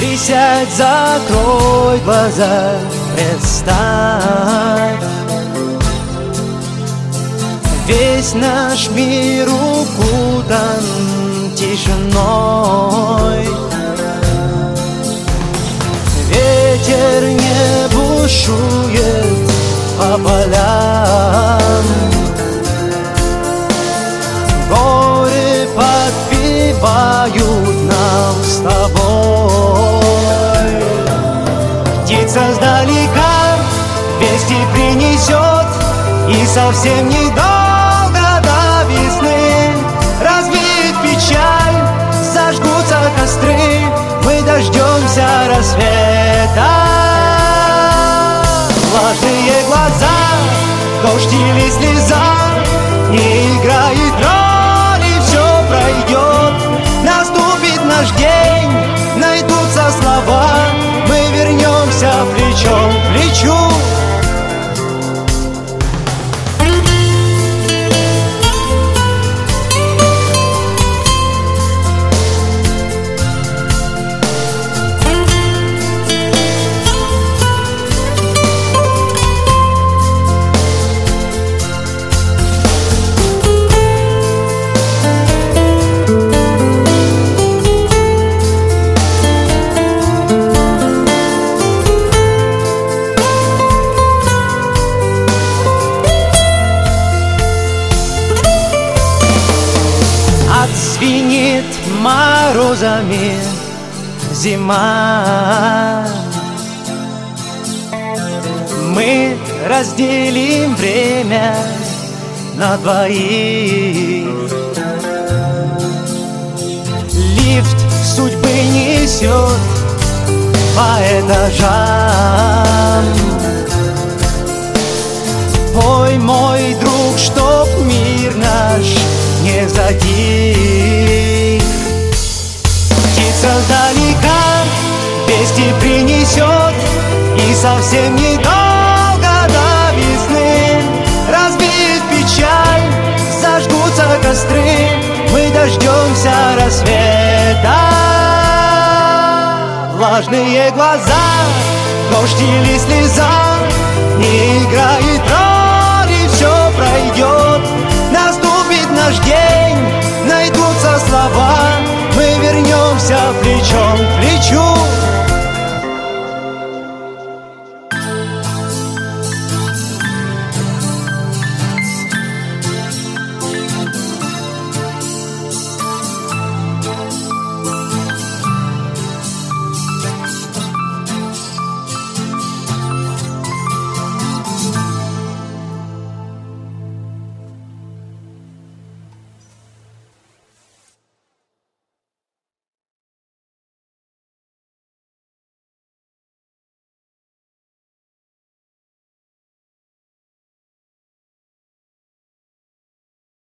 Присядь, закрой глаза, представь, весь наш мир укутан тишиной. Ветер не бушует по полям, горы подпевают нам с тобой. Птица сдалека вести принесет, и совсем недолго до весны развеет печаль, зажгутся костры, мы дождемся рассвета. Влажные глаза, дождь или слеза, не играет роли, все пройдет. Наступит наш день, найдутся слова, мы вернемся плечом к плечу. Отзвенит морозами зима, мы разделим время на двоих. Лифт судьбы несет по этажам. Пой, мой друг, чтоб мир наш не затих. Птица сдалека вести принесет, и совсем недолго до весны развеет печаль, зажгутся костры, мы дождемся рассвета. Влажные глаза, дождь или слеза, не играет роли, все пройдет. Наступит наш день, найдутся слова, мы вернемся плечом к плечу.